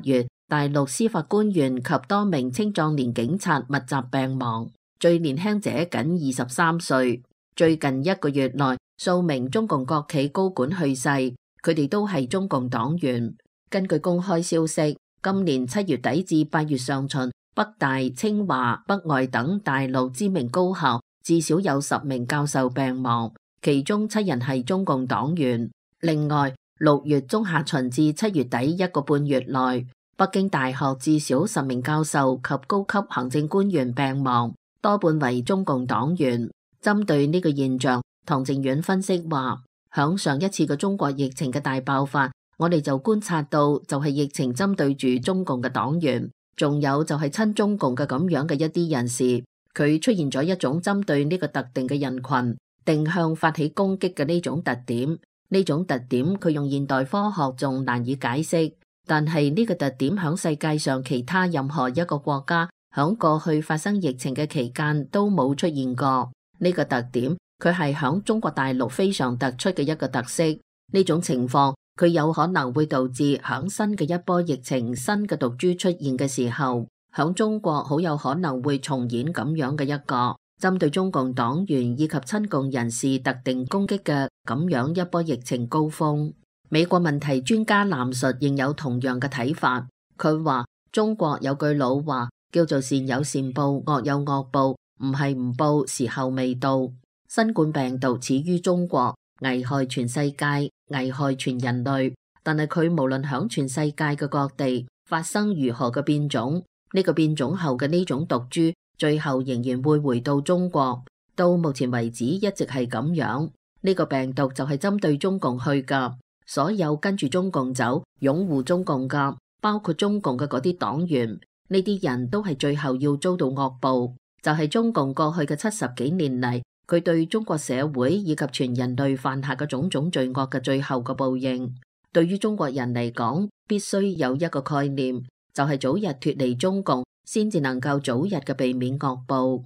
大陸司法官員及多名青壯年警察密集病亡，最年輕者僅二十三歲。最近一個月內，數名中共國企高管去世，佢哋都係中共黨員。根據公開消息，今年七月底至八月上旬，北大、清華、北外等大陸知名高校至少有十名教授病亡，其中七人係中共黨員。另外，六月中下旬至七月底一個半月內，北京大學至少十名教授及高級行政官員病亡，多半為中共黨員。針對呢個現象，唐靖遠分析話，響上一次嘅中國疫情嘅大爆發，我哋就觀察到就係疫情針對住中共嘅黨員，仲有就係親中共嘅咁樣嘅一啲人士，佢出現咗一種針對呢個特定嘅人群定向發起攻擊嘅呢種特點。呢種特點佢用現代科學仲難以解釋，但係呢個特點響世界上其他任何一個國家響過去發生疫情嘅期間都冇出現過。呢個特點佢係響中國大陸非常突出嘅一個特色。呢種情況佢有可能會導致響新嘅一波疫情、新嘅毒株出現嘅時候，響中國好有可能會重演咁樣嘅一個針對中共黨員以及親共人士特定攻擊嘅咁樣一波疫情高峰。美國問題專家藍述仍有同樣嘅睇法，佢話中國有句老話叫做善有善報，惡有惡報，唔係唔報，時候未到。新冠病毒始於中國，危害全世界，危害全人類，但係佢無論響全世界嘅各地發生如何嘅變種，呢個變種後嘅呢種毒株最後仍然會回到中國。到目前為止一直係咁樣，呢個病毒就係針對中共去噶，所有跟住中共走、擁護中共噶，包括中共嘅嗰啲黨員，呢啲人都係最後要遭到惡報，就係中共過去嘅七十幾年嚟，佢對中國社會以及全人類犯下嘅種種罪惡嘅最後嘅報應。對於中國人嚟講，必須有一個概念，就係早日脫離中共，先至能夠早日嘅避免惡報。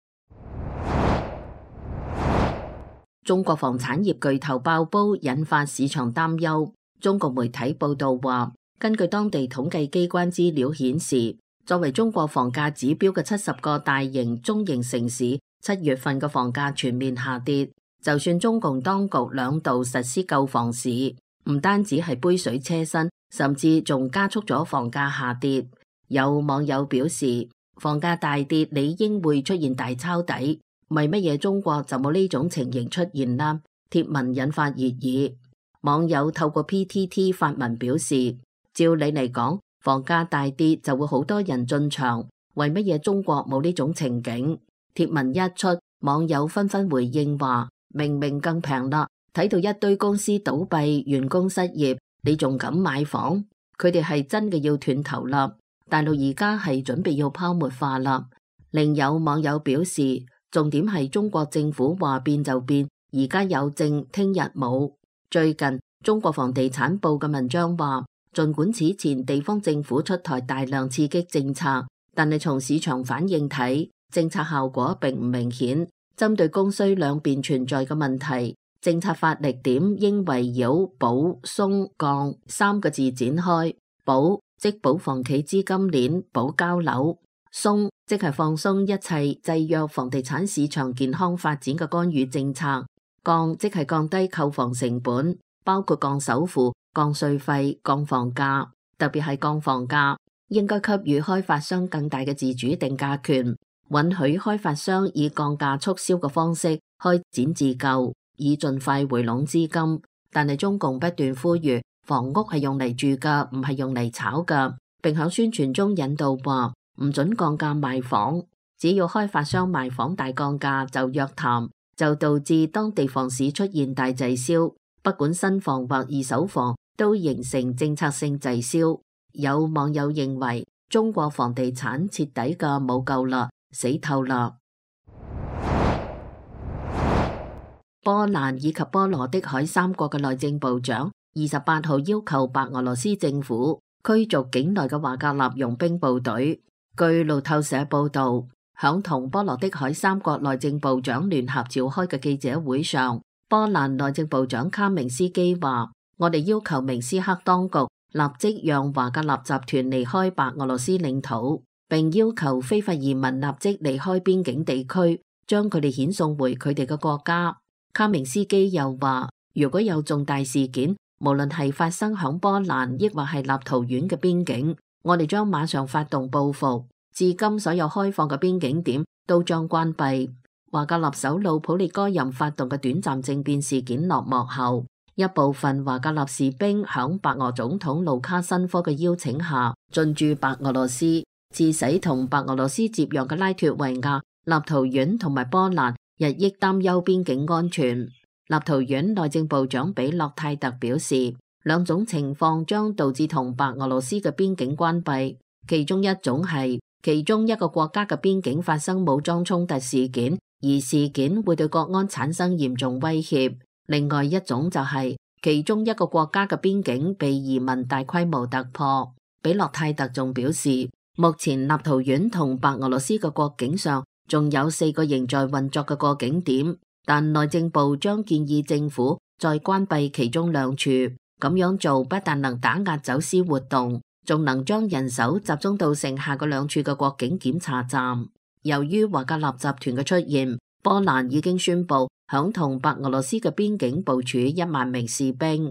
中國房產業巨頭爆煲，引發市場擔憂。中國媒體報道話，根據當地統計機關資料顯示，作為中國房價指標嘅七十個大型、中型城市，七月份嘅房價全面下跌。就算中共當局兩度實施救房市，唔單止係杯水車薪，甚至仲加速咗房價下跌。有網友表示，房價大跌理應會出現大抄底，為乜嘢中國就冇呢種情形出現啦？貼文引發熱議，網友透過 P T T 發文表示，照理嚟講，房價大跌就會好多人進場，為乜嘢中國冇呢種情景？貼文一出，網友紛紛回應話，明明更平啦，睇到一堆公司倒閉、員工失業，你仲敢買房？佢哋係真嘅要斷頭啦！大陸而家係準備要泡沫化啦。另有網友表示，重點係中國政府話變就變，而家有證，聽日冇。最近中國房地產報嘅文章話，儘管此前地方政府出台大量刺激政策，但係從市場反應睇，政策效果並唔明顯。針對供需兩邊存在嘅問題，政策發力點應圍繞保、鬆、降三個字展開。保即保房企資金鏈，保交樓；鬆即係放鬆一切制約房地產市場健康發展嘅干預政策；降即係降低購房成本，包括降首付、降稅費、降房價，特別係降房價，應該給予開發商更大嘅自主定價權，允許開發商以降價促銷嘅方式開展自救，以盡快回籠資金。但係中共不斷呼籲，房屋係用嚟住噶，唔係用嚟炒噶，並響宣傳中引導話唔准降價賣房，只要開發商賣房大降價就約談，就導致當地房市出現大滯銷，不管新房或二手房都形成政策性滯銷。有網友認為中國房地產徹底嘅冇救啦，死透啦。波蘭以及波羅的海三國嘅內政部長二十八號要求白俄羅斯政府驅逐境內嘅華格納傭兵部隊。據路透社報道，響同波羅的海三國內政部長聯合召開嘅記者會上，波蘭內政部長卡明斯基話：我哋要求明斯克當局立即讓華格納集團離開白俄羅斯領土，並要求非法移民立即離開邊境地區，將佢哋遣送回佢哋嘅國家。卡明斯基又話，如果有重大事件，無論係發生響波蘭抑或係立陶宛嘅邊境，我哋將馬上發動報復。至今所有開放嘅邊境點都將關閉。華格納首腦普列戈任發動嘅短暫政變事件落幕後，一部分華格納士兵響白俄總統盧卡申科嘅邀請下進駐白俄羅斯，致使同白俄羅斯接壤嘅拉脫維亞、立陶宛同埋波蘭日益擔憂邊境安全。立陶宛內政部長比洛泰特表示，兩種情況將導致同白俄羅斯嘅邊境關閉，其中一種係其中一個國家嘅邊境發生武裝衝突事件，而事件會對國安產生嚴重威脅。另外一種就係其中一個國家嘅邊境被移民大規模突破。比洛泰特仲表示，目前立陶宛同白俄羅斯嘅國境上仲有四個仍在運作嘅過境點，但內政部將建議政府再關閉其中兩處。咁樣做不但能打壓走私活動，仲能將人手集中到剩下嗰兩處嘅國境檢查站。由於華格納集團嘅出現，波蘭已經宣布響同白俄羅斯嘅邊境部署一萬名士兵。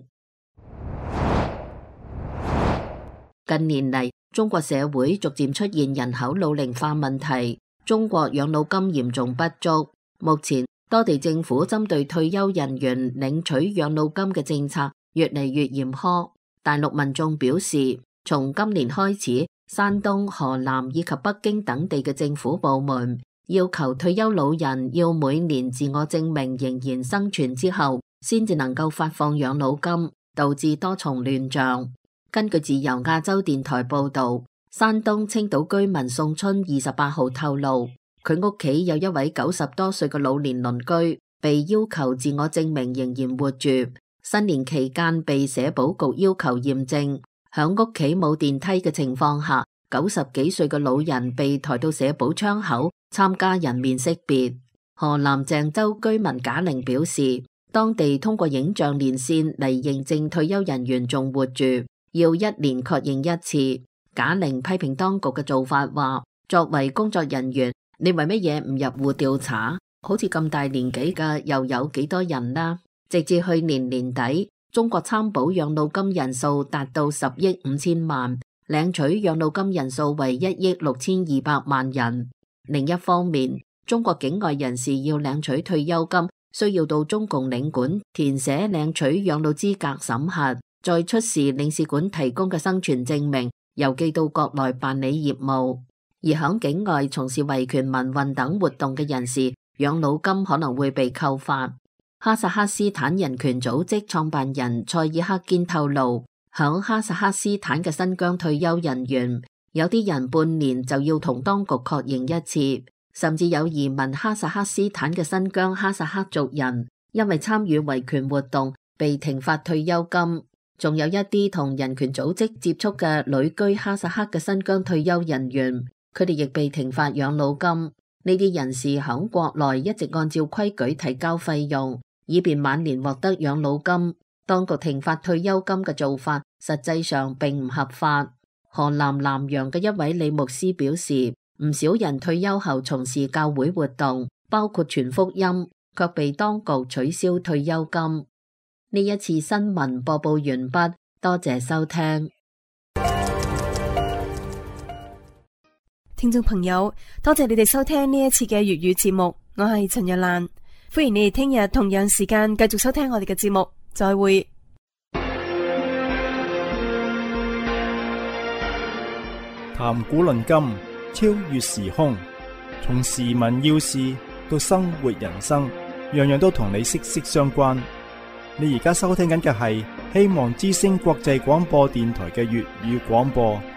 近年嚟，中國社會逐漸出現人口老齡化問題，中國養老金嚴重不足。目前，多地政府針對退休人員領取養老金嘅政策越嚟越嚴苛。大陸民眾表示，從今年開始，山東、河南以及北京等地嘅政府部門要求退休老人要每年自我證明仍然生存之後，先至能夠發放養老金，導致多重亂象。根據自由亞洲電台報道，山東青島居民宋春二十八號透露，佢屋企有一位九十多歲嘅老年鄰居，被要求自我證明仍然活住。新年期間被社保局要求驗證，響屋企冇電梯嘅情況下，九十幾歲嘅老人被抬到社保窗口參加人面識別。河南鄭州居民賈玲表示，當地通過影像連線嚟認證退休人員仲活住，要一年確認一次。賈玲批評當局嘅做法，話作為工作人員，你為乜嘢唔入戶調查？好似咁大年紀嘅又有幾多人啦？直至去年年底，中國參保養老金人數達到十億五千萬，領取養老金人數為一億六千二百萬人。另一方面，中國境外人士要領取退休金，需要到中共領館填寫領取養老資格審核，再出示領事館提供嘅生存證明，郵寄到國內辦理業務。而響境外從事維權民運等活動嘅人士，養老金可能會被扣發。哈薩克斯坦人權組織創辦人塞爾克堅透露，響哈薩克斯坦嘅新疆退休人員，有啲人半年就要同當局確認一次，甚至有移民哈薩克斯坦嘅新疆哈薩克族人，因為參與維權活動被停發退休金。仲有一啲同人權組織接觸嘅旅居哈薩克嘅新疆退休人員，佢哋亦被停發養老金。呢啲人士響國內一直按照規矩提交費用，以便晚年獲得養老金。當局停發退休金嘅做法，實際上並唔合法。河南南陽嘅一位李牧師表示，唔少人退休後從事教會活動，包括傳福音，卻被當局取消退休金。呢一次新聞播報完畢，多謝收聽。 聽眾朋友，多謝你哋收聽呢一次嘅粵語節目，我係陳若蘭，歡迎你哋聽日同樣時間繼續收聽我哋嘅節目，再會。 談古論今，超越時空，從時聞要事到生活人生，樣樣都同你息息相關。你而家收聽緊嘅係希望之聲國際廣播電台嘅粵語廣播。